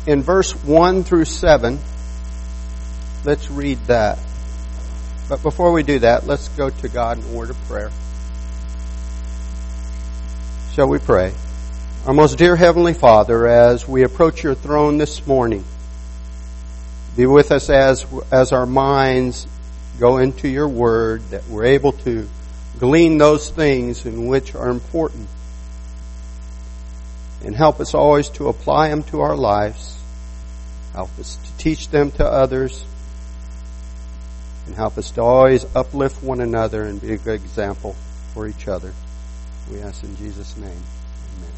in verse 1 through 7. Let's read that. But before we do that, let's go to God in a word of prayer. Shall we pray? Our most dear Heavenly Father, as we approach your throne this morning, be with us as our minds go into your word, that we're able to glean those things in which are important. And help us always to apply them to our lives. Help us to teach them to others. And help us to always uplift one another and be a good example for each other. We ask in Jesus' name. Amen.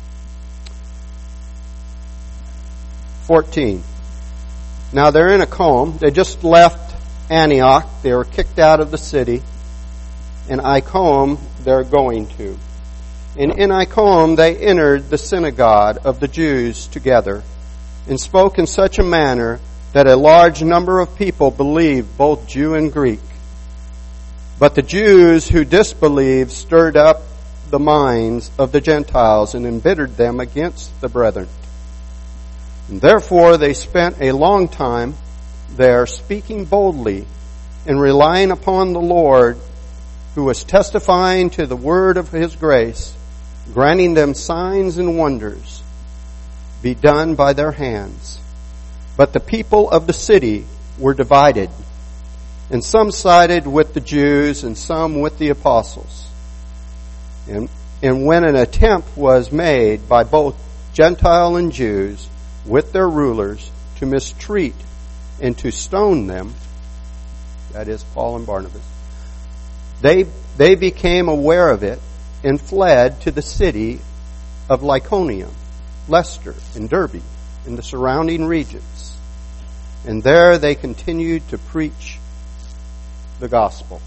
14. Now they're in Iconium. They just left Antioch. They were kicked out of the city. And Iconium they're going to. And in Iconium they entered the synagogue of the Jews together and spoke in such a manner that a large number of people believed, both Jew and Greek. But the Jews who disbelieved stirred up the minds of the Gentiles and embittered them against the brethren. And therefore they spent a long time there speaking boldly and relying upon the Lord, who was testifying to the word of his grace, granting them signs and wonders be done by their hands. But the people of the city were divided, and some sided with the Jews and some with the apostles. And when an attempt was made by both Gentile and Jews with their rulers to mistreat and to stone them, that is Paul and Barnabas, they became aware of it and fled to the city of Lycaonia, Lystra, and Derbe, and the surrounding regions. And there they continued to preach the gospel.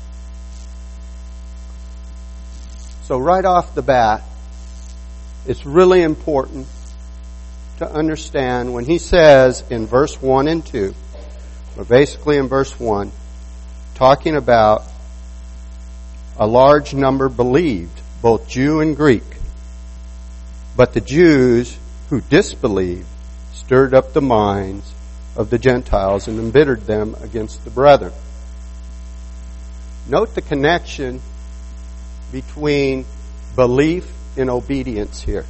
So right off the bat, it's really important to understand when he says in verse 1 and 2, or basically in verse 1, talking about a large number believed, both Jew and Greek. But the Jews who disbelieved stirred up the minds of the Gentiles and embittered them against the brethren. Note the connection between belief and obedience here.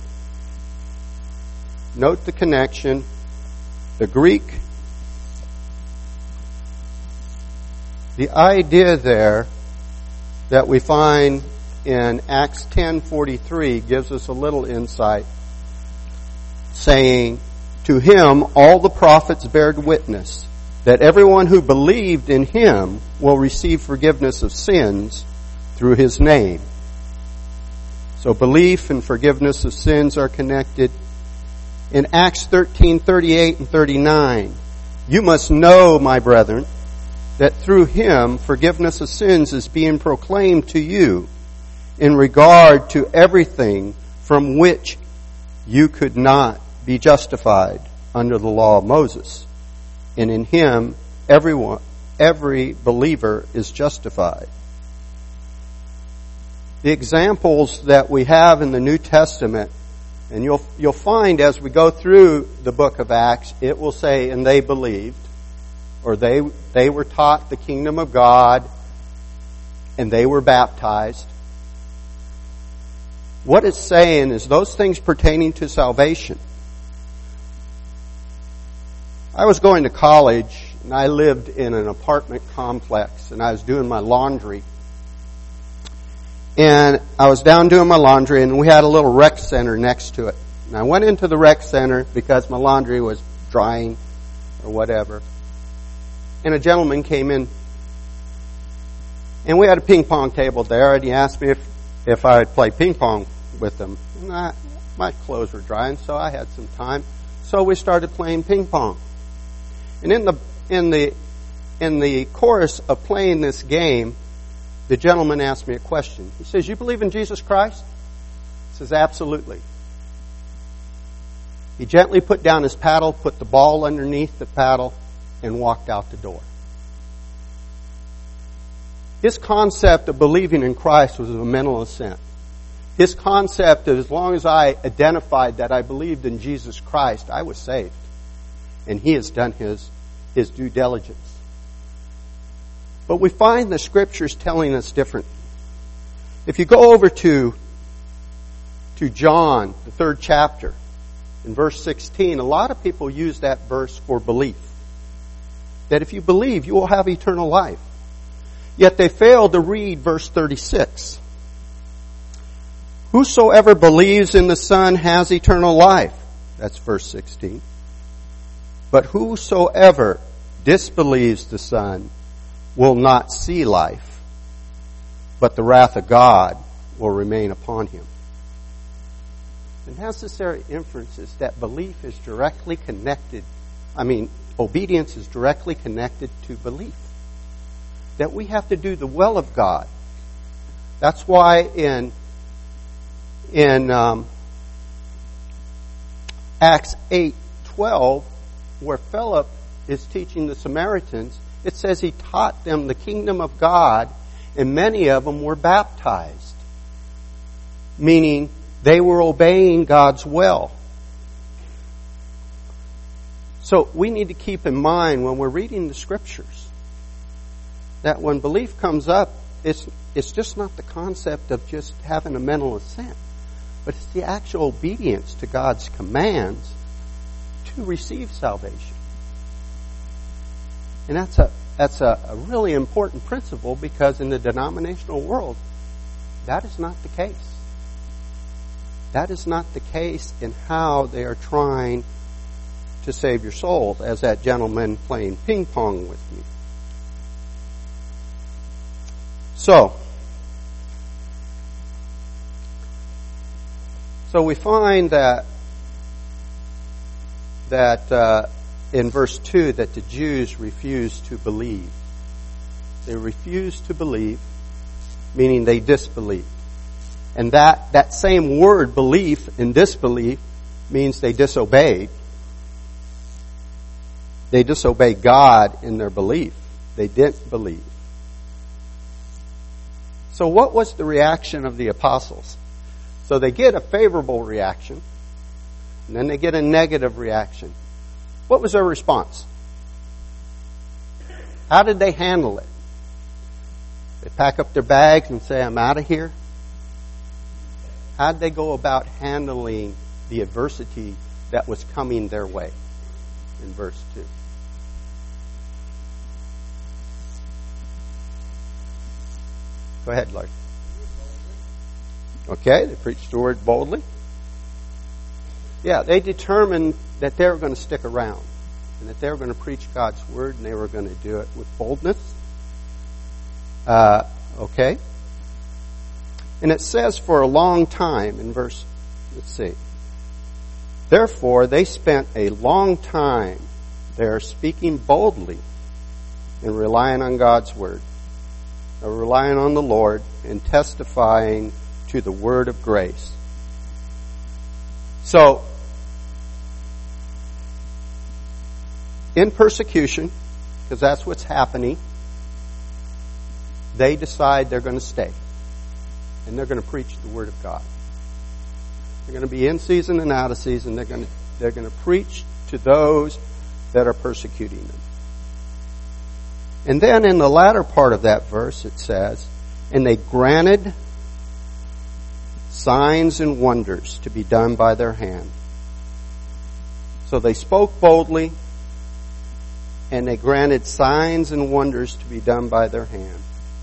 Note the connection. The Greek, the idea there that we find in Acts 10:43 gives us a little insight, saying, to him all the prophets bear witness that everyone who believed in him will receive forgiveness of sins through his name. So belief and forgiveness of sins are connected. In Acts 13:38 and 39, you must know, my brethren, that through him forgiveness of sins is being proclaimed to you in regard to everything from which you could not be justified under the law of Moses. And in him, every believer is justified. The examples that we have in the New Testament, and you'll find as we go through the book of Acts, it will say, and they believed, or they were taught the kingdom of God, and they were baptized. What it's saying is those things pertaining to salvation. I was going to college, and I lived in an apartment complex, and I was doing my laundry. And I was down doing my laundry, and we had a little rec center next to it. And I went into the rec center because my laundry was drying or whatever. And a gentleman came in, and we had a ping pong table there, and he asked me if I would play ping pong with him. And my clothes were drying, so I had some time. So we started playing ping pong. And in the course of playing this game, the gentleman asked me a question. He says, "You believe in Jesus Christ?" I says, "Absolutely." He gently put down his paddle, put the ball underneath the paddle, and walked out the door. His concept of believing in Christ was a mental assent. His concept that as long as I identified that I believed in Jesus Christ, I was saved. and he has done his due diligence. But we find the Scriptures telling us different. If you go over to John, the 3rd chapter, in verse 16, a lot of people use that verse for belief. That if you believe, you will have eternal life. Yet they fail to read verse 36. Whosoever believes in the Son has eternal life. That's verse 16. But whosoever disbelieves the Son will not see life, but the wrath of God will remain upon him. The necessary inference is that belief is directly connected, obedience is directly connected to belief. That we have to do the will of God. That's why in Acts 8:12, where Philip is teaching the Samaritans, it says he taught them the kingdom of God, and many of them were baptized. Meaning they were obeying God's will. So we need to keep in mind when we're reading the Scriptures that when belief comes up, it's just not the concept of just having a mental assent, but it's the actual obedience to God's commands to receive salvation. And that's a really important principle, because in the denominational world, that is not the case. That is not the case in how they are trying to save your soul, as that gentleman playing ping pong with me. So we find that in verse 2 that the Jews refused to believe. They refused to believe, meaning they disbelieved. And that same word, belief and disbelief, means they disobeyed. They disobeyed God in their belief. They didn't believe. So what was the reaction of the apostles? So they get a favorable reaction, and then they get a negative reaction. What was their response? How did they handle it? They pack up their bags and say, I'm out of here? How did they go about handling the adversity that was coming their way? In verse 2. Go ahead, Lord. Okay, they preached the word boldly. Yeah, they determined that they were going to stick around and that they were going to preach God's word, and they were going to do it with boldness. Okay. And it says for a long time in verse, therefore they spent a long time there speaking boldly and relying on God's word, relying on the Lord and testifying to the word of grace. So, in persecution, because that's what's happening, they decide they're going to stay. And they're going to preach the word of God. They're going to be in season and out of season. They're going to preach to those that are persecuting them. And then in the latter part of that verse it says, and they granted signs and wonders to be done by their hand. So they spoke boldly, and they granted signs and wonders to be done by their hand.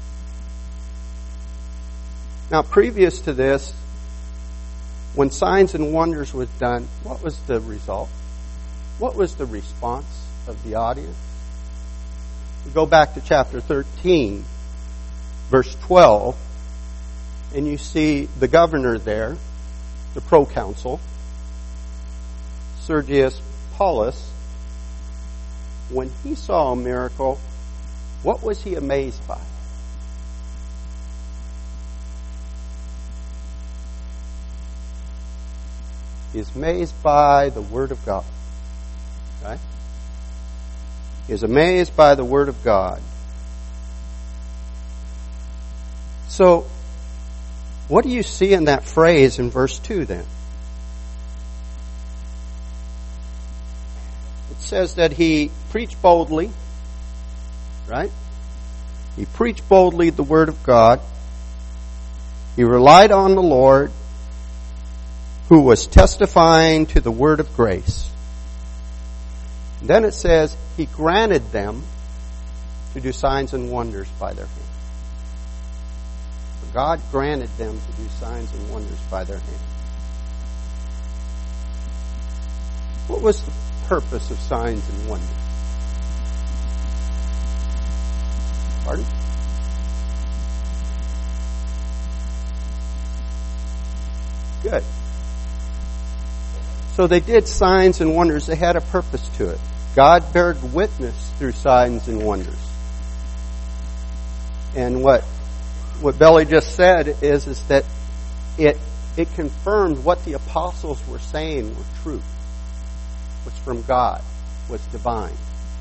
Now, previous to this, when signs and wonders was done, what was the result? What was the response of the audience? We go back to chapter 13, verse 12, and you see the governor there, the proconsul, Sergius Paulus. When he saw a miracle, what was he amazed by? He is amazed by the Word of God. Right? He is amazed by the Word of God. So, what do you see in that phrase in verse 2 then? It says that he preached boldly, right? He preached boldly the Word of God. He relied on the Lord, who was testifying to the word of grace. And then it says, he granted them to do signs and wonders by their hand. God granted them to do signs and wonders by their hand. What was the purpose of signs and wonders? Pardon? Good. So they did signs and wonders. They had a purpose to it. God bared witness through signs and wonders. And what Belly just said is that it confirmed what the apostles were saying were true, was from God, was divine.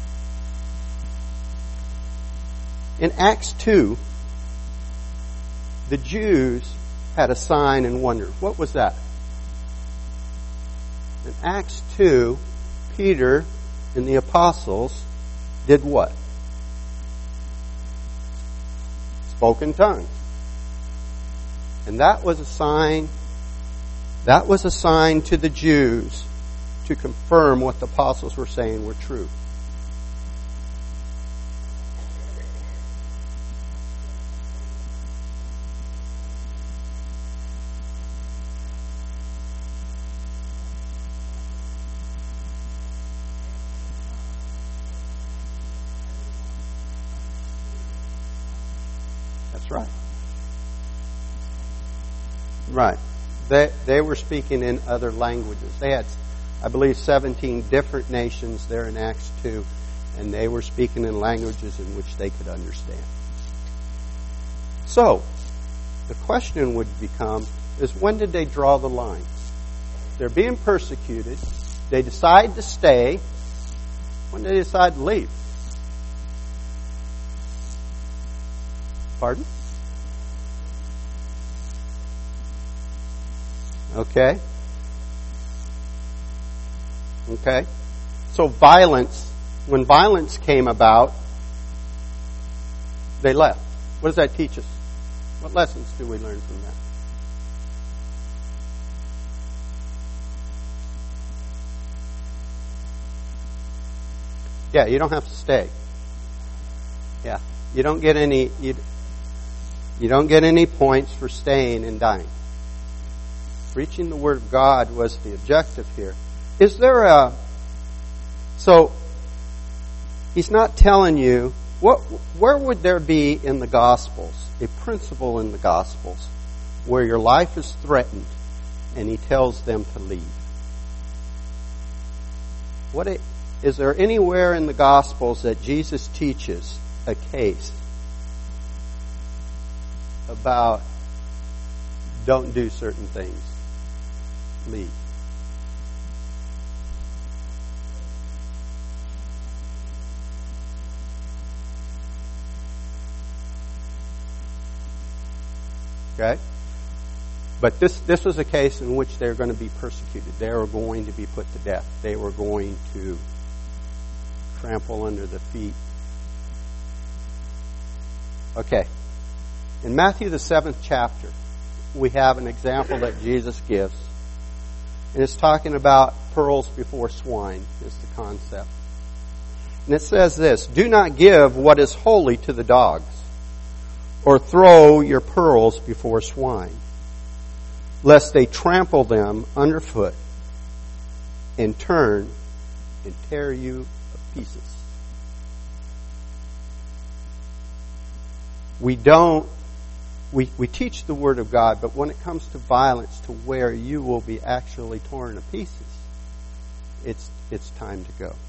In Acts 2, the Jews had a sign and wonder. What was that? In Acts 2, Peter and the apostles did what? Spoke in tongues. And that was a sign to the Jews to confirm what the apostles were saying were true. That's right. Right. They were speaking in other languages. They had, I believe, 17 different nations there in Acts 2, and they were speaking in languages in which they could understand. So, the question would become, is when did they draw the line? They're being persecuted. They decide to stay. When did they decide to leave? Pardon? Okay. So when violence came about, they left. What does that teach us? What lessons do we learn from that? Yeah, you don't have to stay. Yeah, you don't get any points for staying and dying. Preaching the Word of God was the objective here. So, he's not telling you, where would there be in the Gospels, a principle in the Gospels, where your life is threatened and he tells them to leave? Is there anywhere in the Gospels that Jesus teaches a case about don't do certain things? Leave. Okay? But this was a case in which they were going to be persecuted. They were going to be put to death. They were going to trample under the feet. Okay. In Matthew the 7th chapter, we have an example that Jesus gives. And it's talking about pearls before swine is the concept. And it says this, do not give what is holy to the dogs, or throw your pearls before swine, lest they trample them underfoot and turn and tear you to pieces. We teach the Word of God, but when it comes to violence, to where you will be actually torn to pieces, it's time to go.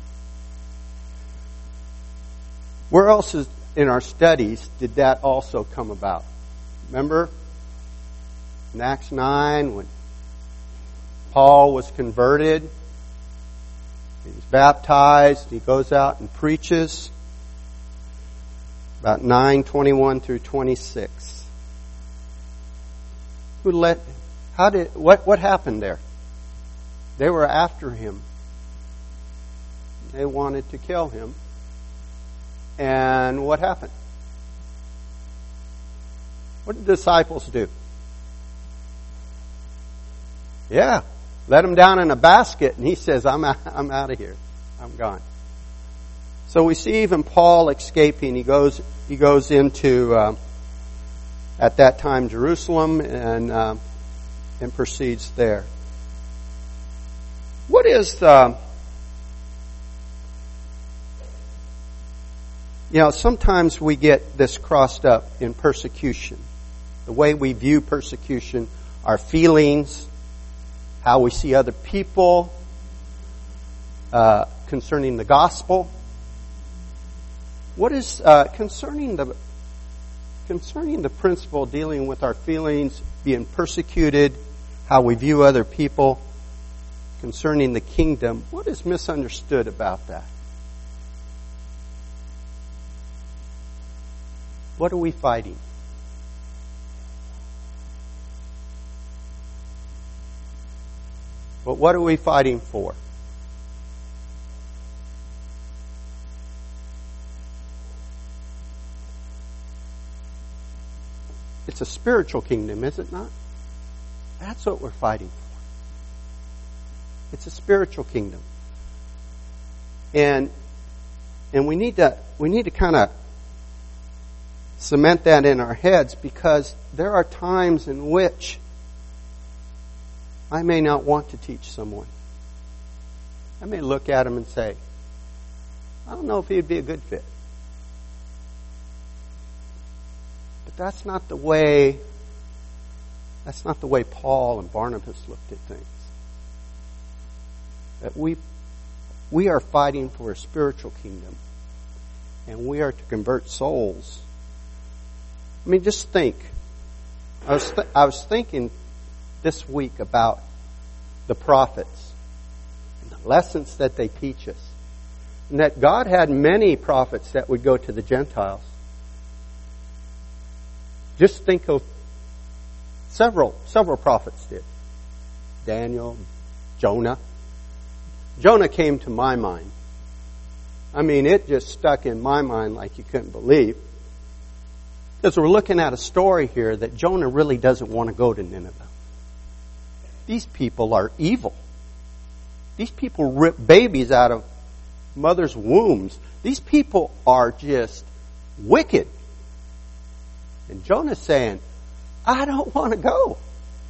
Where else in our studies did that also come about? Remember in Acts 9 when Paul was converted, he was baptized, he goes out and preaches, about 9:21 through 26. What happened there? They were after him. They wanted to kill him. And what happened? What did the disciples do? Yeah, let him down in a basket, and he says, I'm out of here. I'm gone. So we see even Paul escaping. He goes into, at that time, Jerusalem, and proceeds there. What is sometimes we get this crossed up in persecution. The way we view persecution, our feelings, how we see other people, concerning the gospel. What is concerning the principle dealing with our feelings, being persecuted, how we view other people, concerning the kingdom? What is misunderstood about that? What are we fighting? But what are we fighting for? It's a spiritual kingdom, is it not? That's what we're fighting for. It's a spiritual kingdom. And we need to kind of cement that in our heads, because there are times in which I may not want to teach someone. I may look at him and say, I don't know if he'd be a good fit. But that's not the way Paul and Barnabas looked at things. That we are fighting for a spiritual kingdom, and we are to convert souls. I mean, just think. I was thinking this week about the prophets and the lessons that they teach us, and that God had many prophets that would go to the Gentiles. Just think of several prophets did. Daniel, Jonah. Jonah came to my mind. I mean, it just stuck in my mind like you couldn't believe. Because we're looking at a story here that Jonah really doesn't want to go to Nineveh. These people are evil. These people rip babies out of mothers' wombs. These people are just wicked. And Jonah's saying, I don't want to go.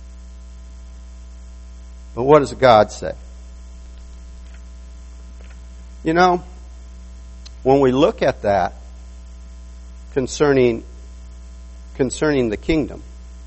But what does God say? You know, when we look at that concerning the kingdom,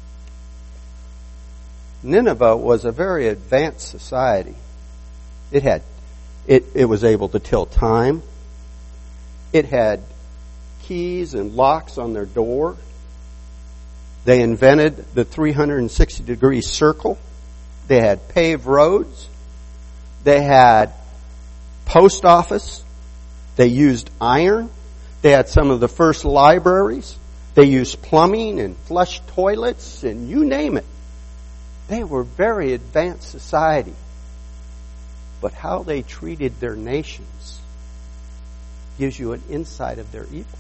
Nineveh was a very advanced society. It was able to tell time. It had keys and locks on their door. They invented the 360-degree circle. They had paved roads. They had post office. They used iron. They had some of the first libraries. They used plumbing and flush toilets and you name it. They were very advanced society. But how they treated their nations gives you an insight of their evil.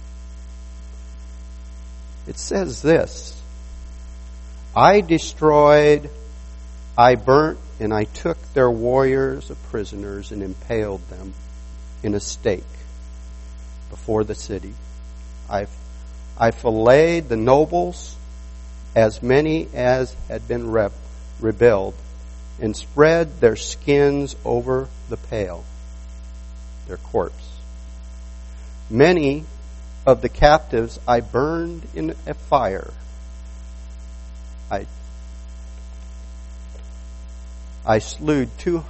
It says this, I destroyed, I burnt, and I took their warriors as prisoners and impaled them in a stake before the city. I filleted the nobles, as many as had been rebelled, and spread their skins over the pale, their corpse. Many of the captives I burned in a fire. I slew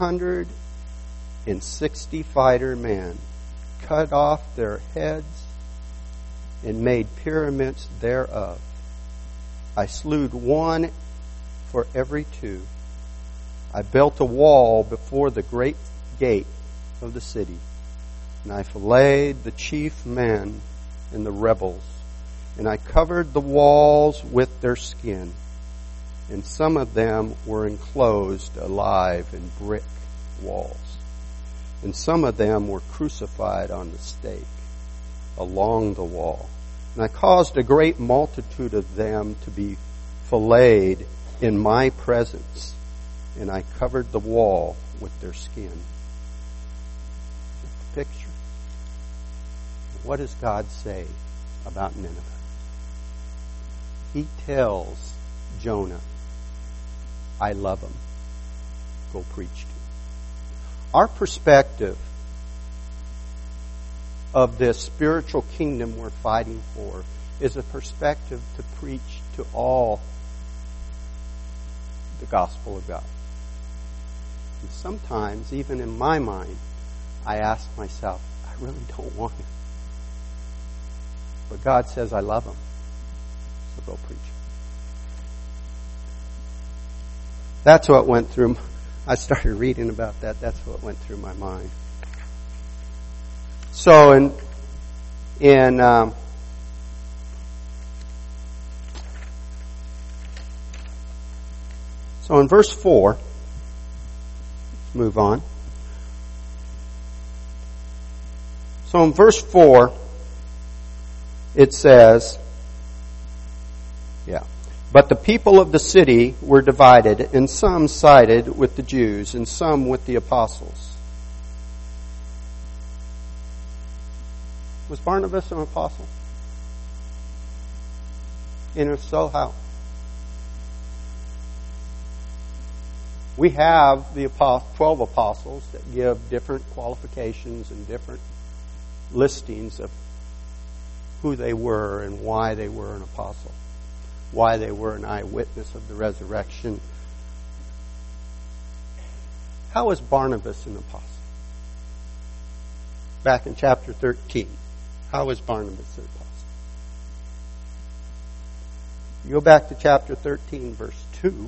260 fighter men, cut off their heads, and made pyramids thereof. I slew one for every two. I built a wall before the great gate of the city, and I filleted the chief men and the rebels, and I covered the walls with their skin, and some of them were enclosed alive in brick walls. and some of them were crucified on the stake along the wall. And I caused a great multitude of them to be filleted in my presence, and I covered the wall with their skin. Just a picture. What does God say about Nineveh? He tells Jonah, I love him. Go preach to him. Our perspective of this spiritual kingdom we're fighting for is a perspective to preach to all the gospel of God. And sometimes, even in my mind, I ask myself, I really don't want to. But God says, I love him. So go preach. That's what went through. I started reading about that. That's what went through my mind. So in verse 4, let's move on. So in verse 4, it says, but the people of the city were divided, and some sided with the Jews, and some with the apostles. Was Barnabas an apostle? And if so, how? We have the 12 apostles that give different qualifications and different listings of who they were and why they were an apostle, why they were an eyewitness of the resurrection. How is Barnabas an apostle? Back in chapter 13, how is Barnabas an apostle? You go back to chapter 13, verse 2.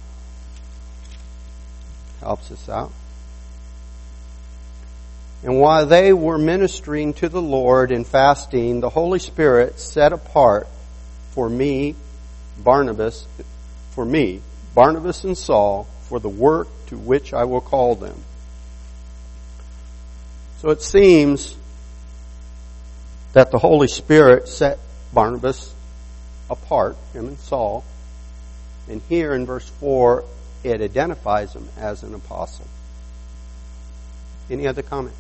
Helps us out. And while they were ministering to the Lord and fasting, the Holy Spirit set apart for me, Barnabas and Saul, for the work to which I will call them. So it seems that the Holy Spirit set Barnabas apart, him and Saul. And here in verse 4, it identifies him as an apostle. Any other comments?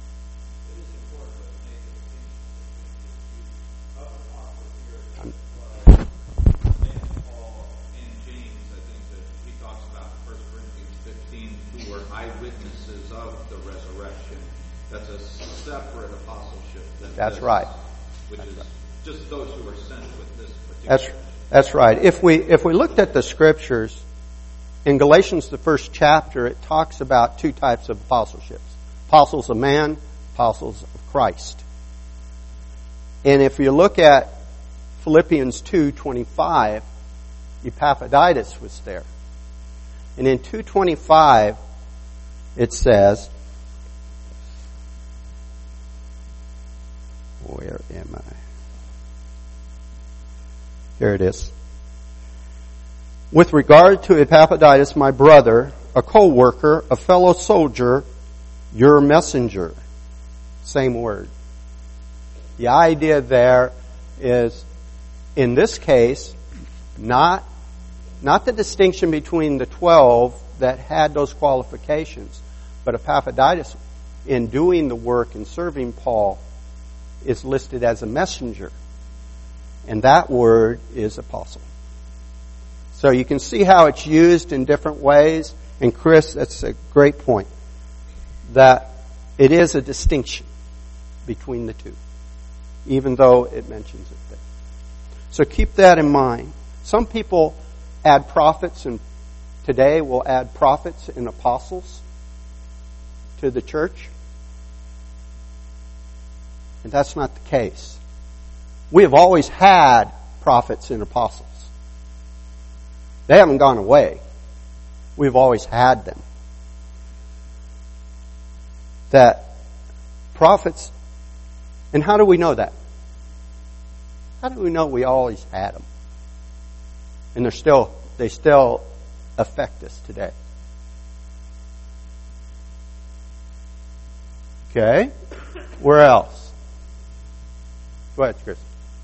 Eyewitnesses of the resurrection. That's a separate apostleship than That's this, right. Which That's is right. just those who are sent with this particular. That's right. If we looked at the scriptures in Galatians, the first chapter, it talks about two types of apostleships: apostles of man, apostles of Christ. And if you look at Philippians 2:25, Epaphroditus was there, and in 2:25. It says, where am I? Here it is. With regard to Epaphroditus, my brother, a co-worker, a fellow soldier, your messenger. Same word. The idea there is, in this case, not the distinction between the 12 that had those qualifications, but Epaphroditus, in doing the work and serving Paul, is listed as a messenger. And that word is apostle. So you can see how it's used in different ways. And Chris, that's a great point, that it is a distinction between the two, even though it mentions it there. So keep that in mind. Some people add prophets, and today we'll add prophets and apostles to the church. And that's not the case. We have always had prophets and apostles. They haven't gone away. We've always had them. That prophets, and how do we know that? How do we know we always had them? And they still affect us today. Okay. Where else? Go ahead, Chris.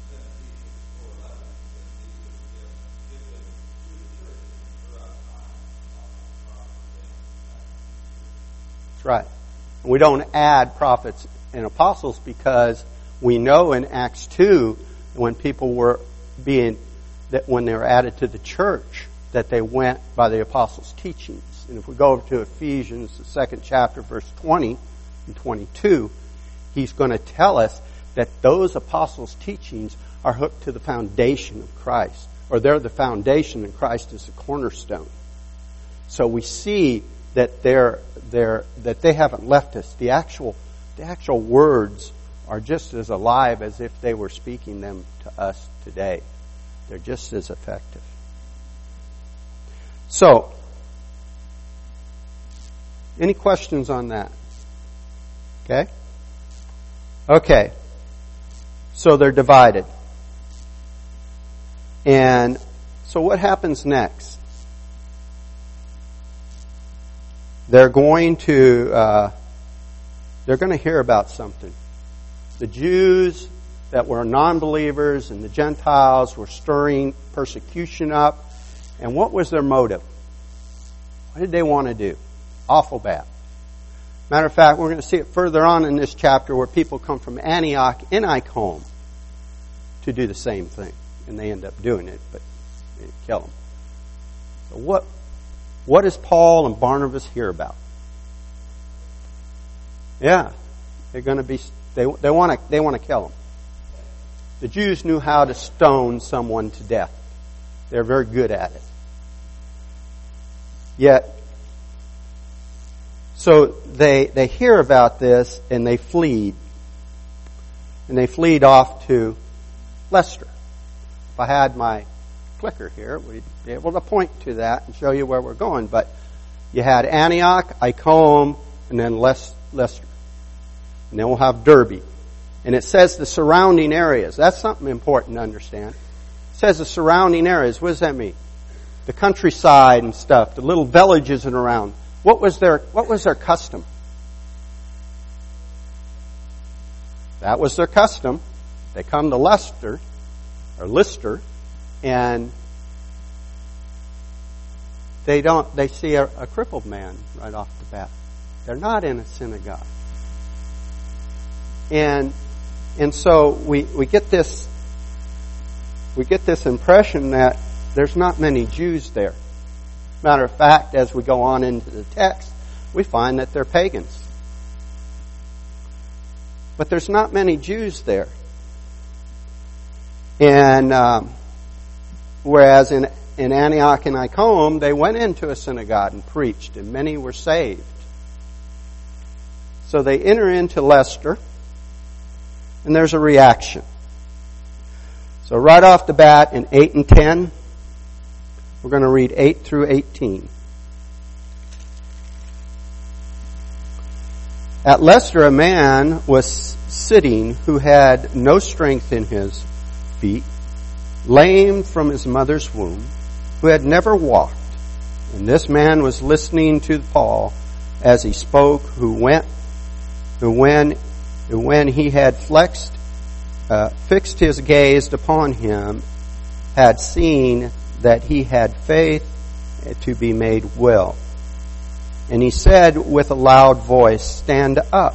That's right. We don't add prophets and apostles because we know in Acts 2 when people were when they were added to the church that they went by the apostles' teachings. And if we go over to Ephesians, the 2nd chapter, verse 20 and 22, he's going to tell us that those apostles' teachings are hooked to the foundation of Christ, or they're the foundation and Christ is the cornerstone. So we see that that they haven't left us. The actual words are just as alive as if they were speaking them to us today. They're just as effective. So, any questions on that? Okay? Okay. So they're divided. And so what happens next? They're going to hear about something. The Jews that were non-believers and the Gentiles were stirring persecution up. And what was their motive? What did they want to do? Awful bad. Matter of fact, we're going to see it further on in this chapter where people come from Antioch and Iconium to do the same thing. And they end up doing it, but they didn't kill them. So what does Paul and Barnabas hear about? Yeah, they're going to be. They want to kill them. The Jews knew how to stone someone to death. They're very good at it. Yet, so they hear about this and they flee. And they fleed off to Lystra. If I had my clicker here, we'd be able to point to that and show you where we're going. But you had Antioch, Iconium, and then Lystra. And then we'll have Derbe. And it says the surrounding areas. That's something important to understand. It says the surrounding areas. What does that mean? The countryside and stuff, the little villages and around. What was their custom? That was their custom. They come to Lystra, and they see a crippled man right off the bat. They're not in a synagogue. And so we get this impression that there's not many Jews there. Matter of fact, as we go on into the text, we find that they're pagans. But there's not many Jews there. And whereas in Antioch and Iconium, they went into a synagogue and preached, and many were saved. So they enter into Lystra, and there's a reaction. So right off the bat in 8 and 10, we're going to read 8 through 18. At Lystra, a man was sitting who had no strength in his feet, lame from his mother's womb, who had never walked. And this man was listening to Paul as he spoke, who when he had fixed his gaze upon him, had seen that he had faith to be made well. And he said with a loud voice, "Stand up,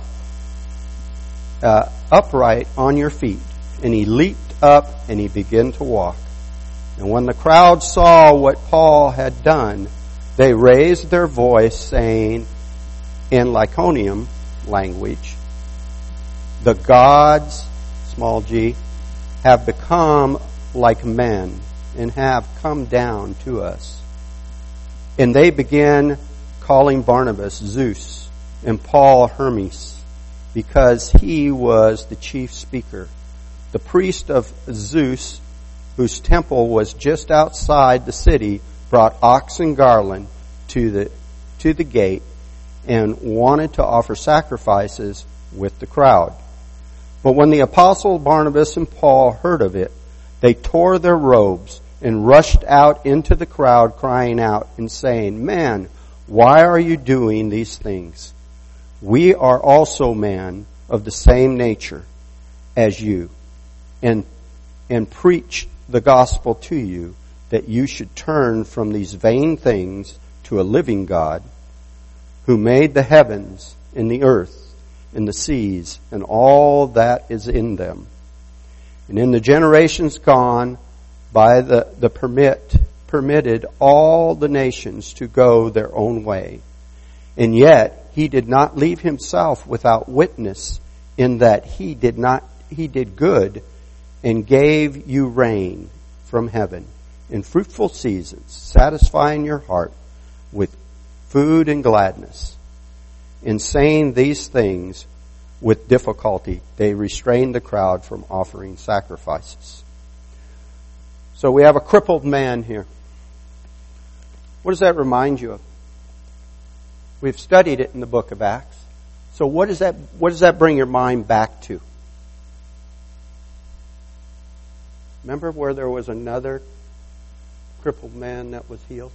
upright on your feet." And he leaped up and he began to walk. And when the crowd saw what Paul had done, they raised their voice, saying in Lycaonian language, "The gods," small g, "have become like men and have come down to us." And they began calling Barnabas Zeus and Paul Hermes, because he was the chief speaker. The priest of Zeus, whose temple was just outside the city, brought oxen garland to the gate and wanted to offer sacrifices with the crowd. But when the apostle Barnabas and Paul heard of it, they tore their robes and rushed out into the crowd, crying out and saying, "Man, why are you doing these things? we are also men of the same nature as you, and preach the gospel to you, that you should turn from these vain things to a living God, who made the heavens and the earth and the seas and all that is in them. And in the generations gone by permitted all the nations to go their own way. And yet he did not leave himself without witness, in that he did good and gave you rain from heaven in fruitful seasons, satisfying your heart with food and gladness. In saying these things with difficulty, they restrained the crowd from offering sacrifices. So we have a crippled man here. What does that remind you of? We've studied it in the book of Acts. So what does that bring your mind back to? Remember where there was another crippled man that was healed?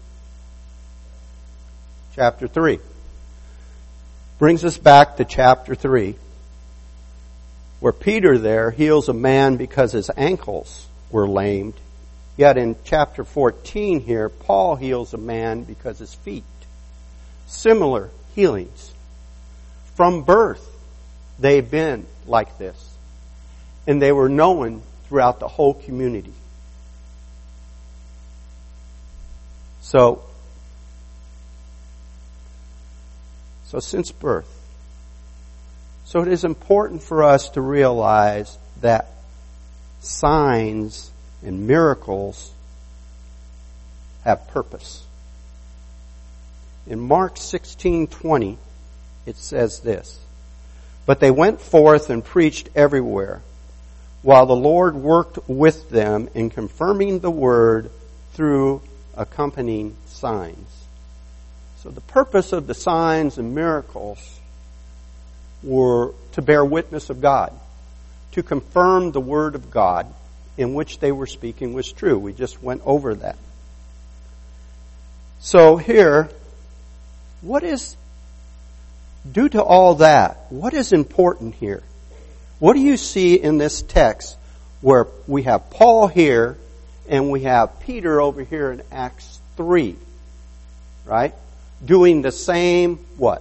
Chapter 3. Brings us back to chapter 3, where Peter there heals a man because his ankles were lamed. Yet in chapter 14 here, Paul heals a man because his feet. Similar healings. From birth, they've been like this. And they were known throughout the whole community. So since birth. So it is important for us to realize that signs and miracles have purpose. In Mark 16:20, it says this, "But they went forth and preached everywhere, while the Lord worked with them in confirming the word through accompanying signs." So the purpose of the signs and miracles were to bear witness of God, to confirm the word of God in which they were speaking was true. We just went over that. So here, due to all that, what is important here? What do you see in this text where we have Paul here and we have Peter over here in Acts 3, right? Doing the same what?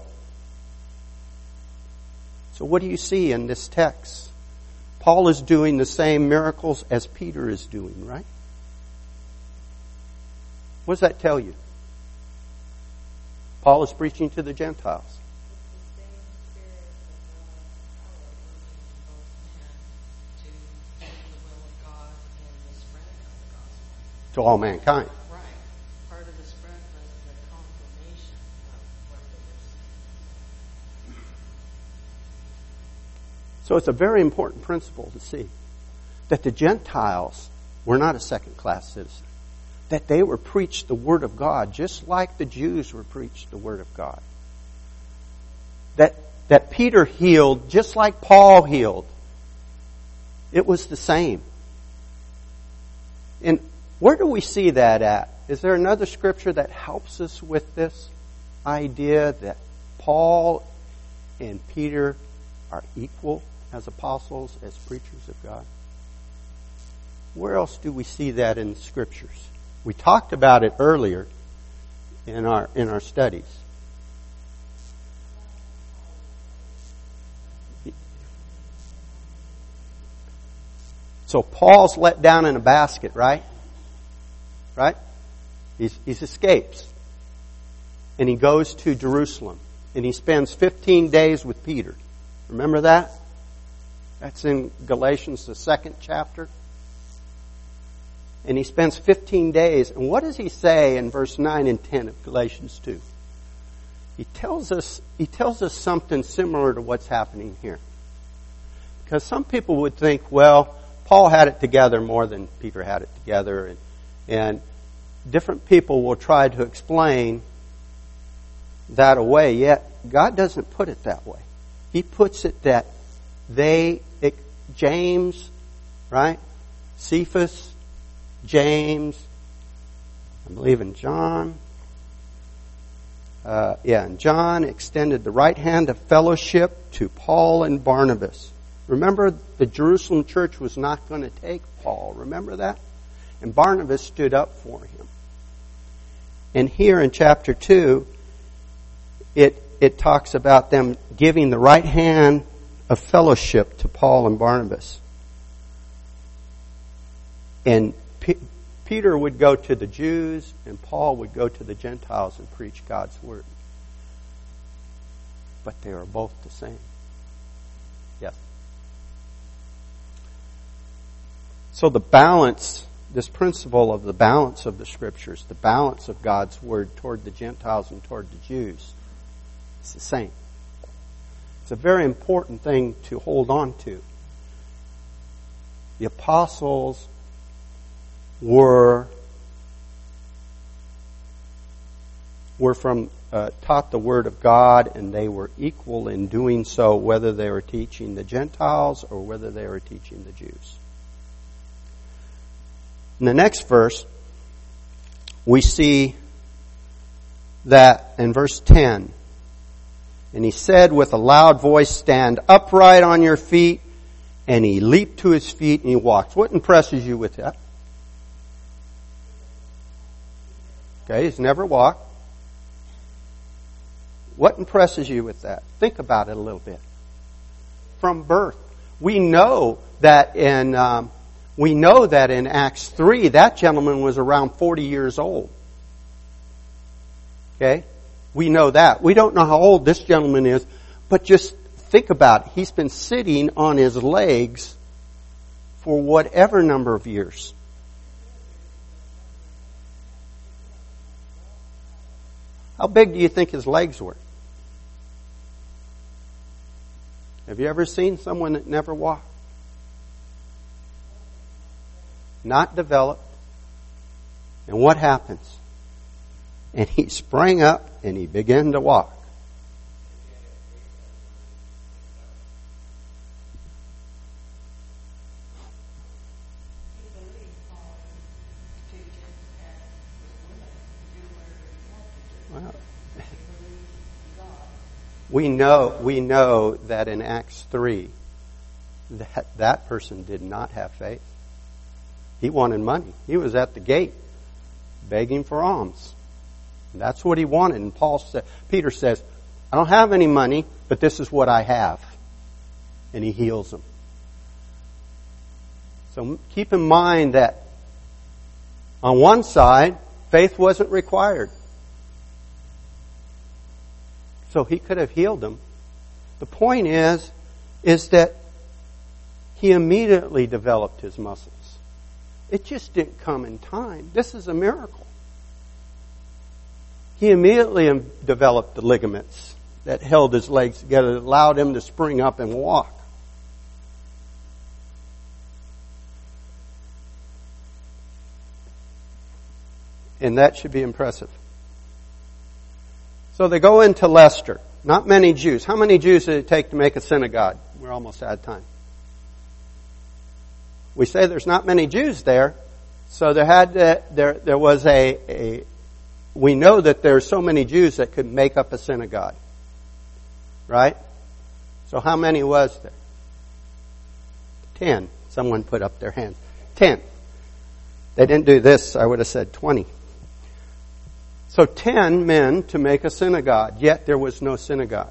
So what do you see in this text? Paul is doing the same miracles as Peter is doing, right? What does that tell you? Paul is preaching to the Gentiles. To all mankind. Right. Part of the spread was the confirmation of what they were saying. So it's a very important principle to see that the Gentiles were not a second-class citizen. That they were preached the Word of God just like the Jews were preached the Word of God. That Peter healed just like Paul healed. It was the same. And where do we see that at? Is there another scripture that helps us with this idea that Paul and Peter are equal as apostles, as preachers of God? Where else do we see that in the scriptures? We talked about it earlier in our studies. So Paul's let down in a basket, right? Right? He escapes. And he goes to Jerusalem. And he spends 15 days with Peter. Remember that? That's in Galatians, the 2nd chapter. And he spends 15 days. And what does he say in verse 9 and 10 of Galatians 2? He tells us something similar to what's happening here. Because some people would think, well, Paul had it together more than Peter had it together. And different people will try to explain that away. Yet God doesn't put it that way. He puts it that James, right? Cephas, James, I believe in John, And John extended the right hand of fellowship to Paul and Barnabas. Remember, the Jerusalem church was not going to take Paul. Remember that? And Barnabas stood up for him. And here in chapter 2, it talks about them giving the right hand of fellowship to Paul and Barnabas. And Peter would go to the Jews and Paul would go to the Gentiles and preach God's word. But they are both the same. Yes. So the balance, this principle of the balance of the Scriptures, the balance of God's word toward the Gentiles and toward the Jews, it's the same. It's a very important thing to hold on to. The apostles were taught the Word of God, and they were equal in doing so, whether they were teaching the Gentiles or whether they were teaching the Jews. In the next verse, we see that in verse 10, and he said with a loud voice, "Stand upright on your feet." And he leaped to his feet and he walked. What impresses you with that? Okay, he's never walked. What impresses you with that? Think about it a little bit. From birth, we know that in Acts 3, that gentleman was around 40 years old. Okay, we know that. We don't know how old this gentleman is, but just think about it. He's been sitting on his legs for whatever number of years. How big do you think his legs were? Have you ever seen someone that never walked? Not developed. And what happens? And he sprang up and he began to walk. We know that in Acts 3, that person did not have faith. He wanted money. He was at the gate begging for alms. And that's what he wanted. And Peter says, "I don't have any money, but this is what I have." And he heals him. So keep in mind that on one side, faith wasn't required. So he could have healed him. The point is that he immediately developed his muscles. It just didn't come in time. This is a miracle. He immediately developed the ligaments that held his legs together, that allowed him to spring up and walk. And that should be impressive. So they go into Lystra. Not many Jews. How many Jews did it take to make a synagogue? We're almost out of time. We say there's not many Jews there, so there was we know that there's so many Jews that could make up a synagogue. Right? So how many was there? 10. Someone put up their hand. 10. They didn't do this, I would have said 20. So 10 men to make a synagogue, yet there was no synagogue.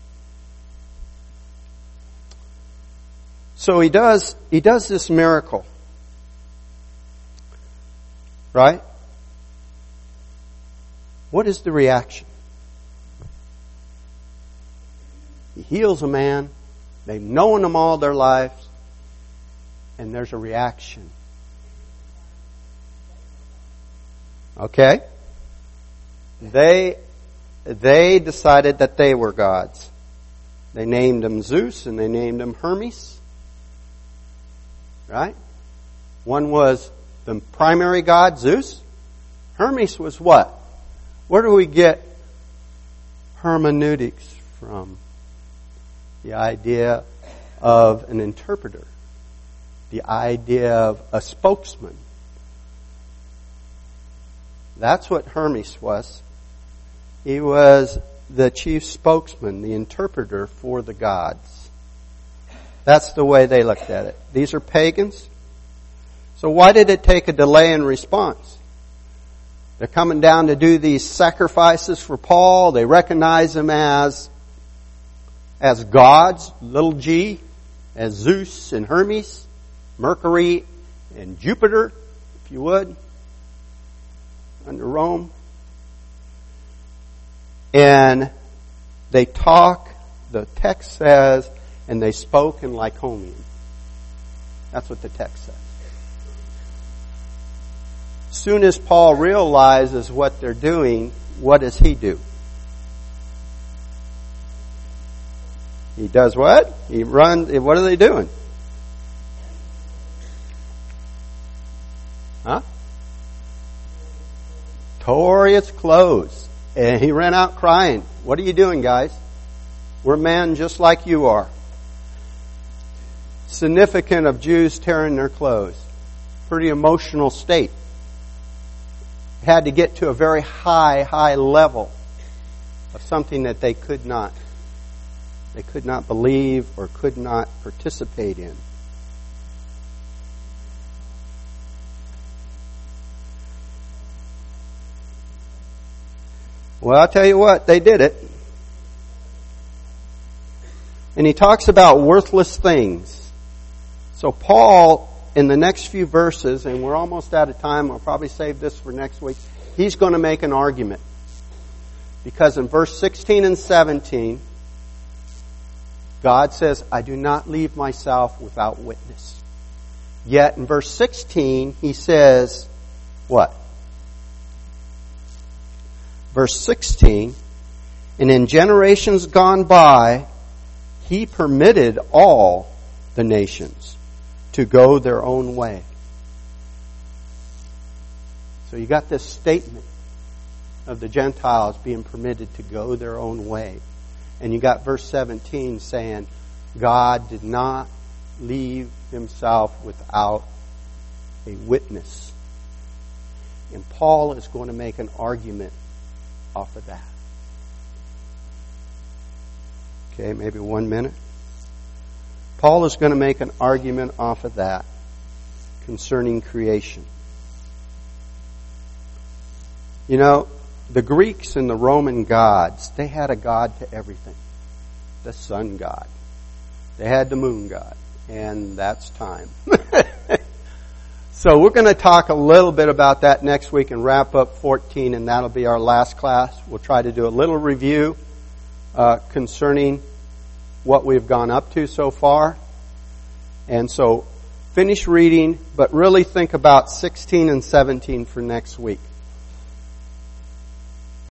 So he does this miracle. Right? What is the reaction? He heals a man. They've known him all their lives. And there's a reaction. Okay? They decided that they were gods. They named him Zeus and they named him Hermes. Right? One was the primary god, Zeus. Hermes was what? Where do we get hermeneutics from? The idea of an interpreter. The idea of a spokesman. That's what Hermes was. He was the chief spokesman, the interpreter for the gods. That's the way they looked at it. These are pagans. So why did it take a delay in response? They're coming down to do these sacrifices for Paul. They recognize him as gods, little g, as Zeus and Hermes, Mercury and Jupiter, if you would, under Rome. And they talk, the text says, and they spoke in Lycaonian. That's what the text says. Soon as Paul realizes what they're doing, what does he do? He does what? He runs. What are they doing? Huh? Tore his clothes. And he ran out crying. What are you doing, guys? We're men just like you are. Significant of Jews tearing their clothes. Pretty emotional state. Had to get to a very high level of something that they could not believe or could not participate in. Well, I'll tell you what, they did it. And he talks about worthless things. So Paul, in the next few verses, and we're almost out of time, I'll probably save this for next week, he's going to make an argument. Because in verse 16 and 17, God says, I do not leave myself without witness. Yet in verse 16, he says, what? Verse 16, and in generations gone by, he permitted all the nations to go their own way. So you got this statement of the Gentiles being permitted to go their own way. And you got verse 17 saying, God did not leave himself without a witness. And Paul is going to make an argument off of that. Okay, maybe 1 minute. Paul is going to make an argument off of that concerning creation. You know, the Greeks and the Roman gods, they had a god to everything. The sun god. They had the moon god. And that's time. So we're going to talk a little bit about that next week and wrap up 14, and that'll be our last class. We'll try to do a little review concerning what we've gone up to so far. And so finish reading, but really think about 16 and 17 for next week.